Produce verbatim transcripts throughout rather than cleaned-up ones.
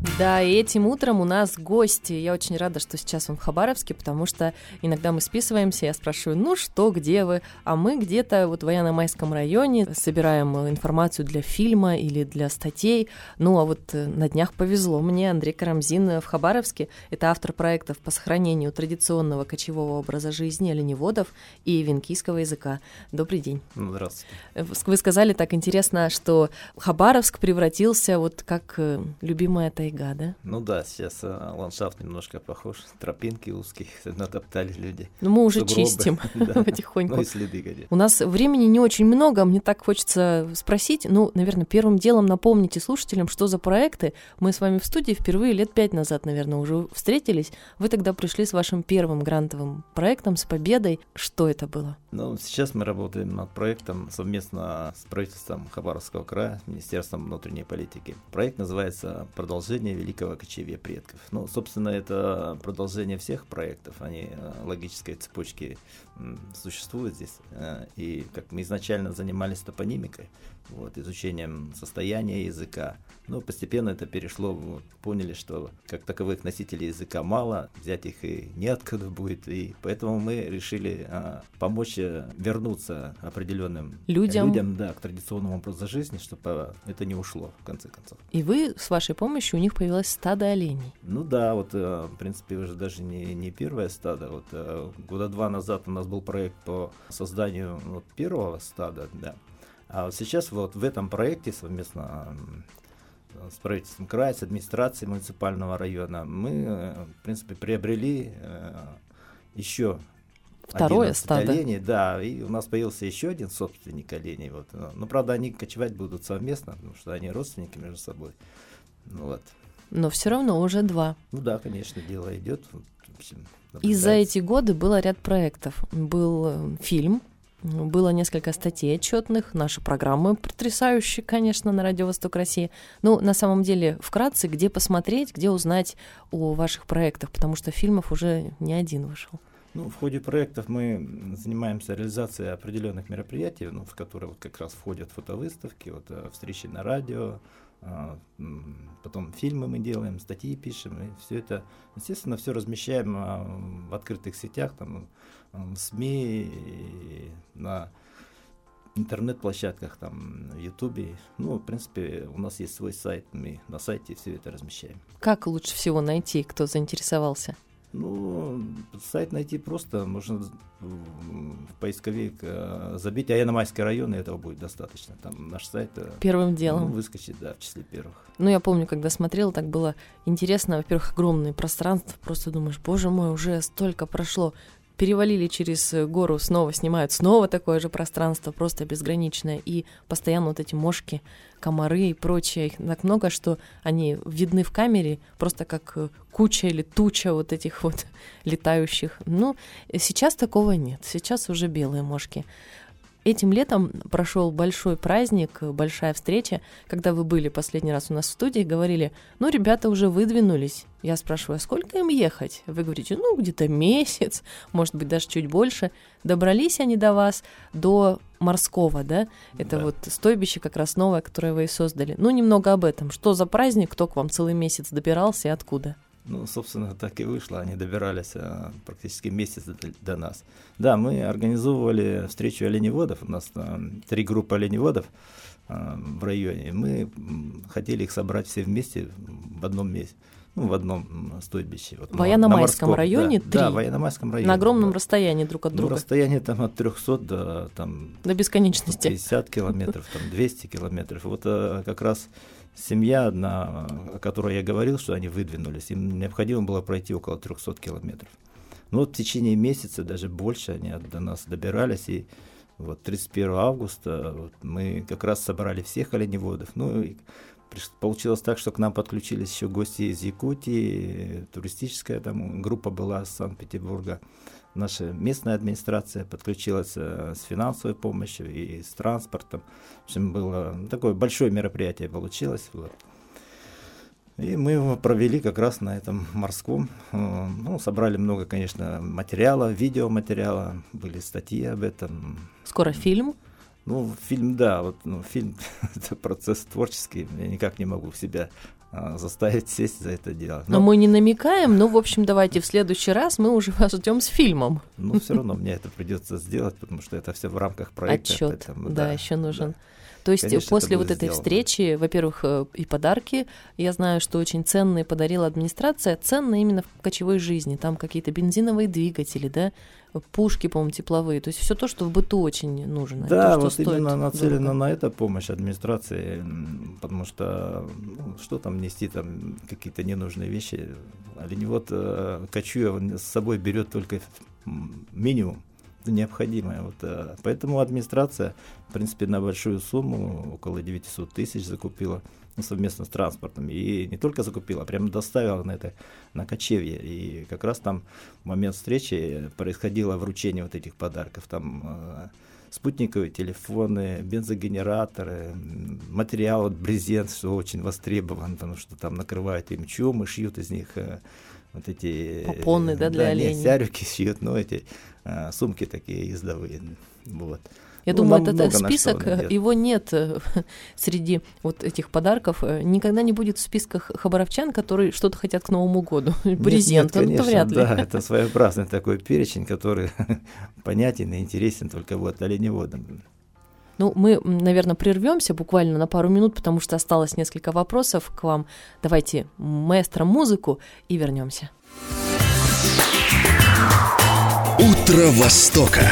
Да, и этим утром у нас гости. Я очень рада, что сейчас он в Хабаровске, потому что иногда мы списываемся, я спрашиваю, ну что, где вы? А мы где-то вот в Военно-Майском районе собираем информацию для фильма или для статей. Ну, а вот на днях повезло мне. Андрей Карамзин в Хабаровске. Это автор проектов по сохранению традиционного кочевого образа жизни оленеводов и венкийского языка. Добрый день. Ну, здравствуйте. Вы сказали так интересно, что Хабаровск превратился вот как любимая тайга. Да? Ну да, сейчас а, ландшафт немножко похож, тропинки узкие, натоптали люди. Ну мы уже сугробы. Чистим потихоньку. Ну и следы, конечно. У нас времени не очень много, мне так хочется спросить, ну, наверное, первым делом напомните слушателям, что за проекты. Мы с вами в студии впервые лет пять назад, наверное, уже встретились. Вы тогда пришли с вашим первым грантовым проектом, с победой. Что это было? Ну, сейчас мы работаем над проектом совместно с правительством Хабаровского края, Министерством внутренней политики. Проект называется «Продолжение великого кочевья предков». Ну, собственно, это продолжение всех проектов, они логической цепочки существуют здесь. И как мы изначально занимались топонимикой, вот, изучением состояния языка, но постепенно это перешло, вот, поняли, что как таковых носителей языка мало, взять их и неоткуда будет, и поэтому мы решили а, помочь вернуться определенным людям, людям да, к традиционному образу жизни, чтобы это не ушло, в конце концов. И вы с вашей помощью, у них появилось стадо оленей. Ну да, вот, в принципе, уже даже не, не первое стадо. Вот года два назад у нас был проект по созданию вот, первого стада, да. А вот сейчас вот в этом проекте совместно с правительством края, с администрацией муниципального района мы, в принципе, приобрели еще второе стадо. Оленей, да, и у нас появился еще один собственник оленей. Вот. Но, правда, они кочевать будут совместно, потому что они родственники между собой. Ну, вот. Но все равно уже два. Ну да, конечно, дело идет. И за эти годы было ряд проектов. Был фильм, было несколько статей отчетных, наши программы потрясающие, конечно, на Радио Восток России. Ну, на самом деле, вкратце, где посмотреть, где узнать о ваших проектах, потому что фильмов уже не один вышел. Ну, в ходе проектов мы занимаемся реализацией определенных мероприятий, ну, в которые вот как раз входят фотовыставки, вот, встречи на радио, потом фильмы мы делаем, статьи пишем, и все это, естественно, все размещаем в открытых сетях, там, в СМИ, на интернет-площадках, там, в Ютубе. Ну, в принципе, у нас есть свой сайт, мы на сайте все это размещаем. Как лучше всего найти, кто заинтересовался? Ну, сайт найти просто, можно в поисковик забить Военно-Майский район, и этого будет достаточно. Там наш сайт первым делом ну, выскочит, да, в числе первых. Ну, я помню, когда смотрела, так было интересно. Во-первых, огромные пространства, просто думаешь, боже мой, уже столько прошло. Перевалили через гору, снова снимают, снова такое же пространство, просто безграничное. И постоянно вот эти мошки, комары и прочее, их так много, что они видны в камере просто как куча или туча вот этих вот летающих. Ну, сейчас такого нет, сейчас уже белые мошки. Этим летом прошел большой праздник, большая встреча, когда вы были последний раз у нас в студии, говорили, ну, ребята уже выдвинулись. Я спрашиваю, а сколько им ехать? Вы говорите, ну, где-то месяц, может быть, даже чуть больше. Добрались они до вас, до Морского, да? Это да. Вот стойбище как раз новое, которое вы и создали. Ну, немного об этом. Что за праздник, кто к вам целый месяц добирался и откуда? Ну, собственно, так и вышло. Они добирались а, практически месяц до, до нас. Да, мы организовывали встречу оленеводов. У нас а, три группы оленеводов а, в районе. Мы хотели их собрать все вместе в одном месте. Ну, в одном стойбище. Вот, в Военно-Майском районе да, три? Да, в Военно-Майском районе. На огромном да. расстоянии друг от друга? Ну, расстояние там от трехсот до, там, до бесконечности. пятьдесят километров, там, двести километров. Вот а, как раз семья одна, о которой я говорил, что они выдвинулись, им необходимо было пройти около трехсот километров. Но вот в течение месяца, даже больше, они до нас добирались, и вот тридцать первого августа вот, мы как раз собрали всех оленеводов. Ну, и получилось так, что к нам подключились еще гости из Якутии, туристическая там группа была с Санкт-Петербурга. Наша местная администрация подключилась с финансовой помощью и с транспортом. В общем, было такое большое мероприятие получилось. Вот. И мы его провели как раз на этом морском. Ну, собрали много, конечно, материала, видеоматериала, были статьи об этом. Скоро фильм? Ну, фильм, да, вот, ну, фильм – это процесс творческий, я никак не могу в себя заставить сесть за это дело. Но, но мы не намекаем, но, в общем, давайте в следующий раз мы уже вас ждем с фильмом. Ну, все равно мне это придется сделать, потому что это все в рамках проекта. Отчет, поэтому, да, да, еще нужен. Да. То есть Конечно, после вот этой сделано. встречи, во-первых, и подарки, я знаю, что очень ценные подарила администрация, ценно именно в кочевой жизни, там какие-то бензиновые двигатели, да, пушки, по-моему, тепловые, то есть все то, что в быту очень нужно. Да, то, вот именно нацелена дорого. на это помощь администрации, потому что ну, что там нести, там какие-то ненужные вещи, оленевод, кочуя, с собой берет только минимум необходимое. Вот, поэтому администрация, в принципе, на большую сумму, около девятьсот тысяч закупила, ну, совместно с транспортом. И не только закупила, а прямо доставила на это, на кочевье. И как раз там в момент встречи происходило вручение вот этих подарков. Там э, спутниковые телефоны, бензогенераторы, материал, вот, брезент, что очень востребован, потому что там накрывают им чумы, шьют из них э, вот эти... Попоны, да, для да, оленей. Нет, сярюки шьют, но эти э, сумки такие ездовые. Вот. Я ну, думаю, этот много список, его нет среди вот этих подарков, никогда не будет в списках хабаровчан, которые что-то хотят к Новому году. Брезент, нет, нет, это вряд ли. Да, это своеобразный такой перечень, который понятен и интересен только вот оленеводам. Ну, мы, наверное, прервемся буквально на пару минут, потому что осталось несколько вопросов к вам. Давайте маэстро музыку и вернемся. Утро Востока.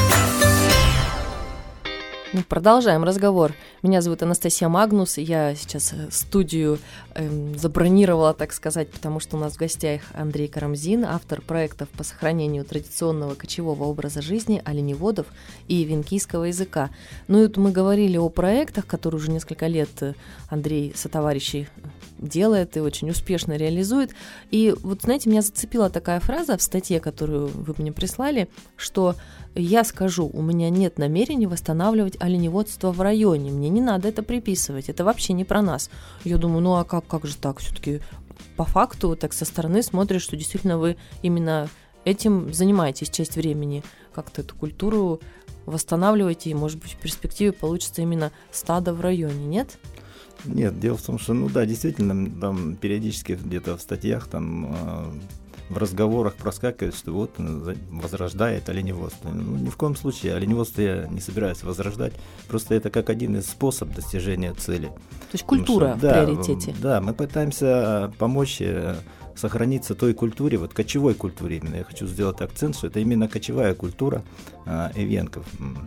Ну, продолжаем разговор. Меня зовут Анастасия Магнус. Я сейчас студию эм, забронировала, так сказать, потому что у нас в гостях Андрей Карамзин, автор проектов по сохранению традиционного кочевого образа жизни, оленеводов и венкийского языка. Ну и вот мы говорили о проектах, которые уже несколько лет Андрей сотоварищей делает и очень успешно реализует. И вот, знаете, меня зацепила такая фраза в статье, которую вы мне прислали, что я скажу, у меня нет намерения восстанавливать оленеводство в районе, мне не надо это приписывать, это вообще не про нас. Я думаю, ну а как, как же так? Все-таки по факту так со стороны смотришь, что действительно вы именно этим занимаетесь часть времени, как-то эту культуру восстанавливаете, и, может быть, в перспективе получится именно стадо в районе, нет? Нет, дело в том, что, ну да, действительно, там периодически где-то в статьях, там э, в разговорах проскакивает, что вот возрождает оленеводство. Ну, ни в коем случае оленеводство я не собираюсь возрождать, просто это как один из способов достижения цели. То есть культура что, в да, приоритете. Да, мы пытаемся помочь сохраниться той культуре, вот кочевой культуре именно. Я хочу сделать акцент, что это именно кочевая культура э, эвенков.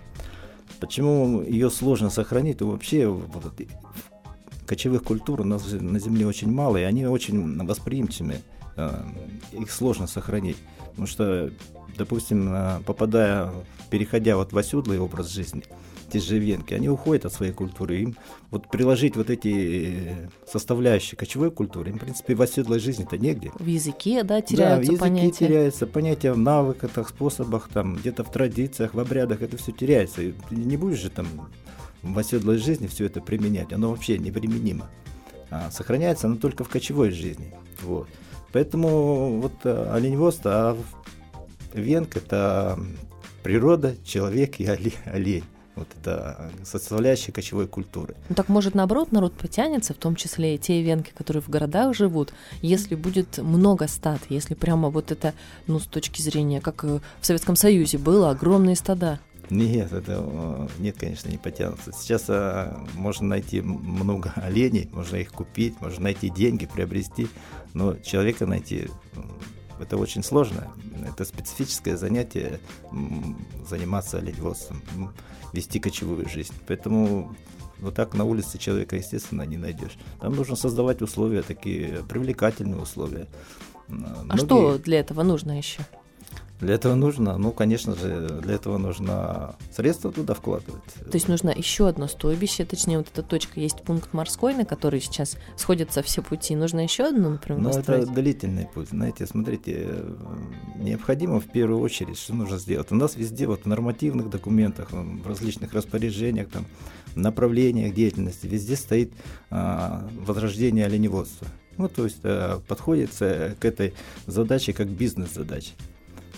Почему ее сложно сохранить? То вообще вот, кочевых культур у нас на Земле очень мало, и они очень восприимчивы. Их сложно сохранить. Потому что, допустим, попадая, переходя вот в оседлый образ жизни, те же венки, они уходят от своей культуры. Им вот приложить вот эти составляющие кочевой культуры, им, в принципе, в оседлой жизни-то негде. В языке, да, теряются да, в языке понятия. теряются понятия в навыках, способах, там, где-то в традициях, в обрядах, это все теряется. И не будешь же там в оседлой жизни все это применять, оно вообще неприменимо. А сохраняется оно только в кочевой жизни. Вот. Поэтому вот оленеводство, а венк – это природа, человек и олень. Вот это составляющая кочевой культуры. Ну так может наоборот народ потянется, в том числе и те венки, которые в городах живут, если будет много стад, если прямо вот это, ну с точки зрения, как в Советском Союзе было, огромные стада. Нет, это нет, конечно, не потянутся. Сейчас а, можно найти много оленей, можно их купить, можно найти деньги, приобрести, но человека найти это очень сложно. Это специфическое занятие заниматься оленеводством, вести кочевую жизнь. Поэтому вот так на улице человека, естественно, не найдешь. Там нужно создавать условия, такие привлекательные условия. А Многие... что для этого нужно еще? Для этого нужно, ну, конечно же, для этого нужно средства туда вкладывать. То есть нужно еще одно стойбище, точнее, вот эта точка, есть пункт морской, на который сейчас сходятся все пути. Нужно еще одно, например, Но построить? это длительный путь. Знаете, смотрите, необходимо в первую очередь, что нужно сделать. У нас везде вот в нормативных документах, в различных распоряжениях, там, направлениях деятельности, везде стоит а, возрождение оленеводства. Ну, то есть а, подходится к этой задаче как бизнес-задаче.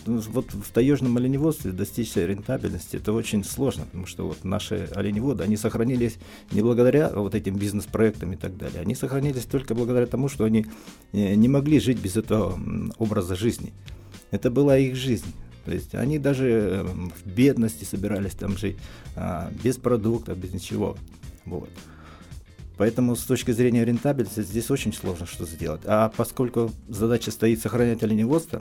вот в таежном оленеводстве достичь рентабельности это очень сложно, потому что вот наши оленеводы, они сохранились не благодаря вот этим бизнес-проектам и так далее, они сохранились только благодаря тому, что они не могли жить без этого образа жизни. Это была их жизнь. То есть они даже в бедности собирались там жить, без продуктов, без ничего. Вот. Поэтому с точки зрения рентабельности здесь очень сложно что сделать. А поскольку задача стоит сохранять оленеводство,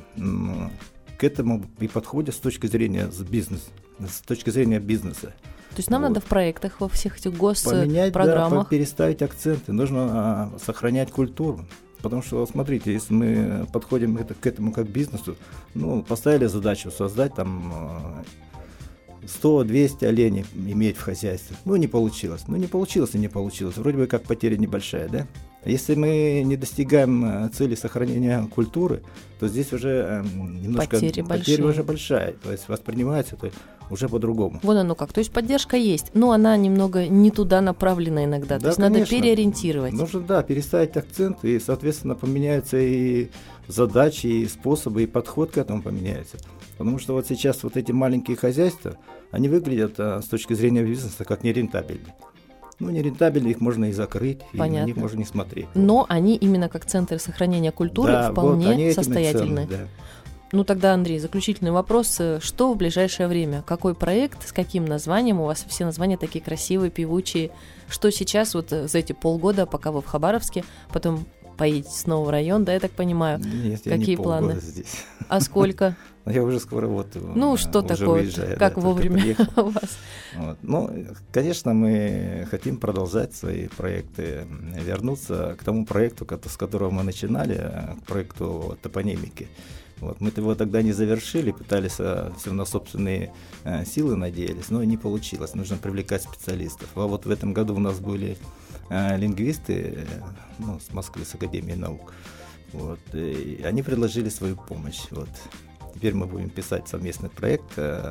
к этому и подходят с точки зрения бизнеса, с точки зрения бизнеса. То есть нам вот. Надо в проектах, во всех этих госпрограммах поменять, да, переставить акценты. Нужно а, сохранять культуру. Потому что, смотрите, если мы подходим это, к этому как к бизнесу, ну, поставили задачу создать там сто-двести оленей иметь в хозяйстве. Ну, не получилось. Ну, не получилось и не получилось. Вроде бы как потеря небольшая, да? Если мы не достигаем цели сохранения культуры, то здесь уже немножко потери потеря уже большая. То есть воспринимается это уже по-другому. Вон оно как. То есть поддержка есть, но она немного не туда направлена иногда. Да, то есть конечно. Надо переориентировать. Нужно, да, переставить акцент, и, соответственно, поменяются и задачи, и способы, и подход к этому поменяется. Потому что вот сейчас вот эти маленькие хозяйства, они выглядят а, с точки зрения бизнеса как нерентабельные. Ну, нерентабельно, их можно и закрыть, Понятно. И на них можно не смотреть. Но они именно как центры сохранения культуры да, вполне вот состоятельны. Ценны, да. Ну тогда, Андрей, заключительный вопрос. Что в ближайшее время? Какой проект, с каким названием? У вас все названия такие красивые, певучие. Что сейчас, вот за эти полгода, пока вы в Хабаровске, потом поедете снова в район, да, я так понимаю? Нет, я Какие не планы? Здесь. А сколько? Я уже скоро вот Ну, что такое? Выезжаю, как да, вовремя у вас? Вот. Ну, конечно, мы хотим продолжать свои проекты, вернуться к тому проекту, с которого мы начинали, к проекту топонимики. Вот. Мы его тогда не завершили, пытались все на собственные э, силы надеялись, но не получилось. Нужно привлекать специалистов. А вот в этом году у нас были э, лингвисты э, ну, с Москвы, с Академии наук. Вот. И они предложили свою помощь. Вот. Теперь мы будем писать совместный проект э,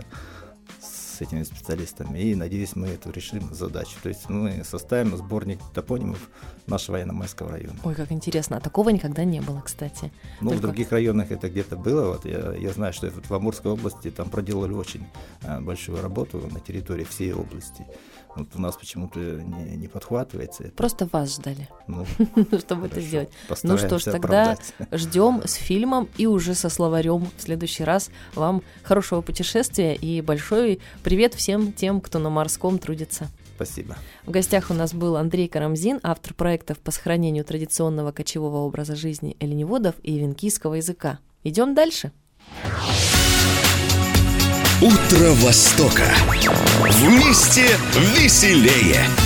с этими специалистами, и, надеюсь, мы эту решим задачу. То есть мы составим сборник топонимов нашего Яно-Майского района. Ой, как интересно. А такого никогда не было, кстати. Ну, Только... в других районах это где-то было. Вот я, я знаю, что в Амурской области там проделали очень а, большую работу на территории всей области. Вот у нас почему-то не, не подхватывается это. Просто вас ждали, ну, чтобы это сделать. Ну что ж, тогда ждем с фильмом и уже со словарем в следующий раз. Вам хорошего путешествия и большой привет всем тем, кто на морском трудится. Спасибо. В гостях у нас был Андрей Карамзин, автор проектов по сохранению традиционного кочевого образа жизни оленеводов и венкийского языка. Идем дальше. Утро Востока. Вместе веселее.